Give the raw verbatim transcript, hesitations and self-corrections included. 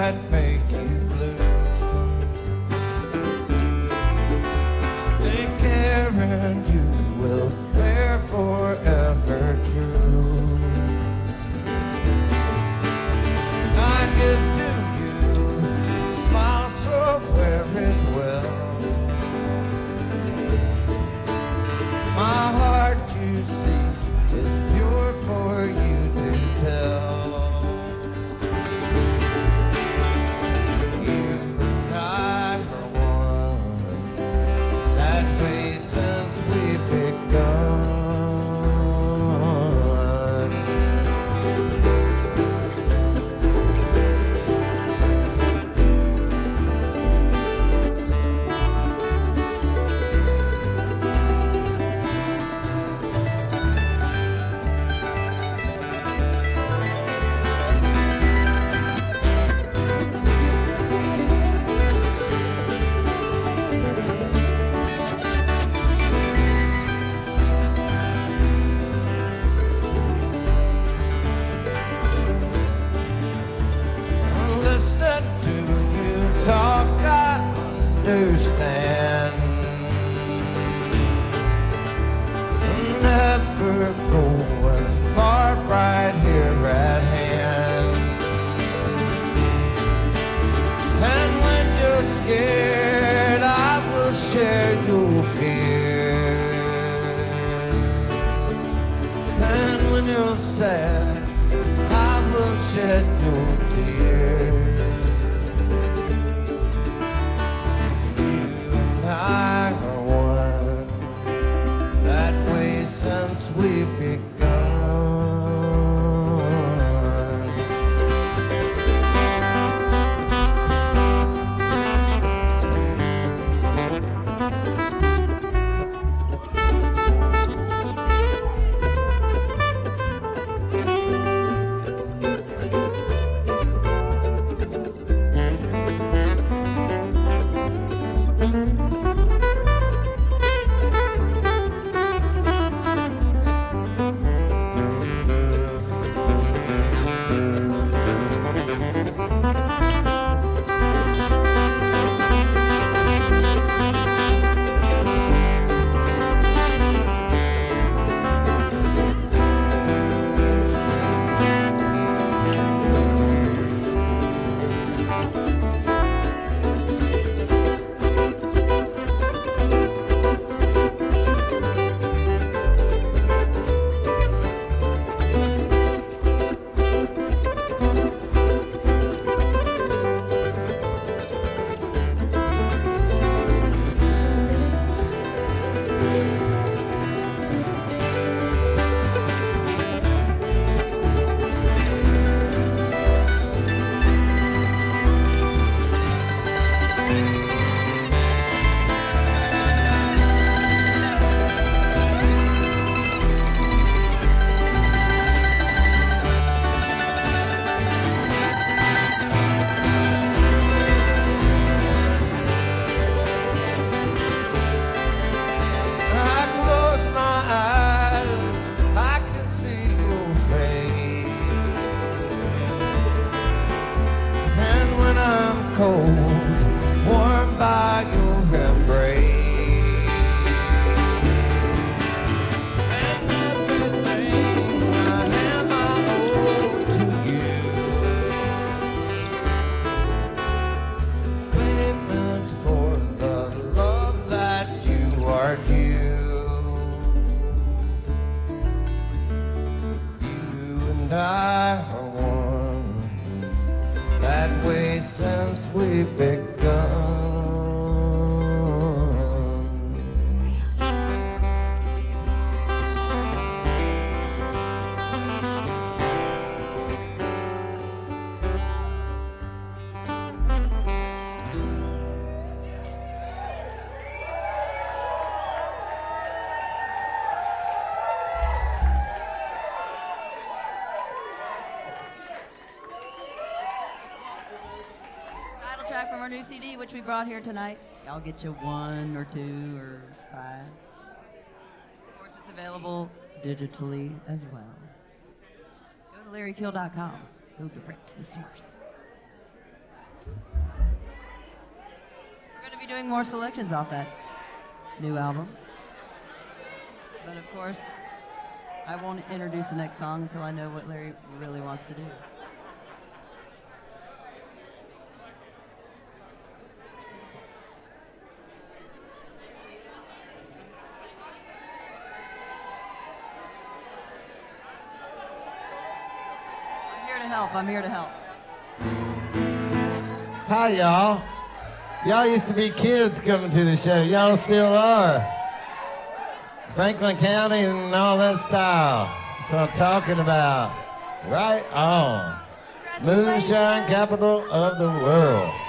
that make you blue. Take care and you will bear forever true. I give to you a smile, so wear it well. My heart, you see, is pure for you to tell. You and I are one, that way since we begun. Understand, never going far, right here at hand. And when you're scared, I will share your fears. And when you're sad, I will shed your tears. I are one, that way since we begun. Track from our new C D, which we brought here tonight. I'll get you one or two or five. Of course, it's available digitally as well. Go to Larry Kill dot com. Go direct to the source. We're going to be doing more selections off that new album. But of course, I won't introduce the next song until I know what Larry really wants to do. I'm here to help. I'm here to help. Hi, y'all. Y'all used to be kids coming to the show. Y'all still are. Franklin County and all that style. That's what I'm talking about. Right on. Moonshine capital of the world.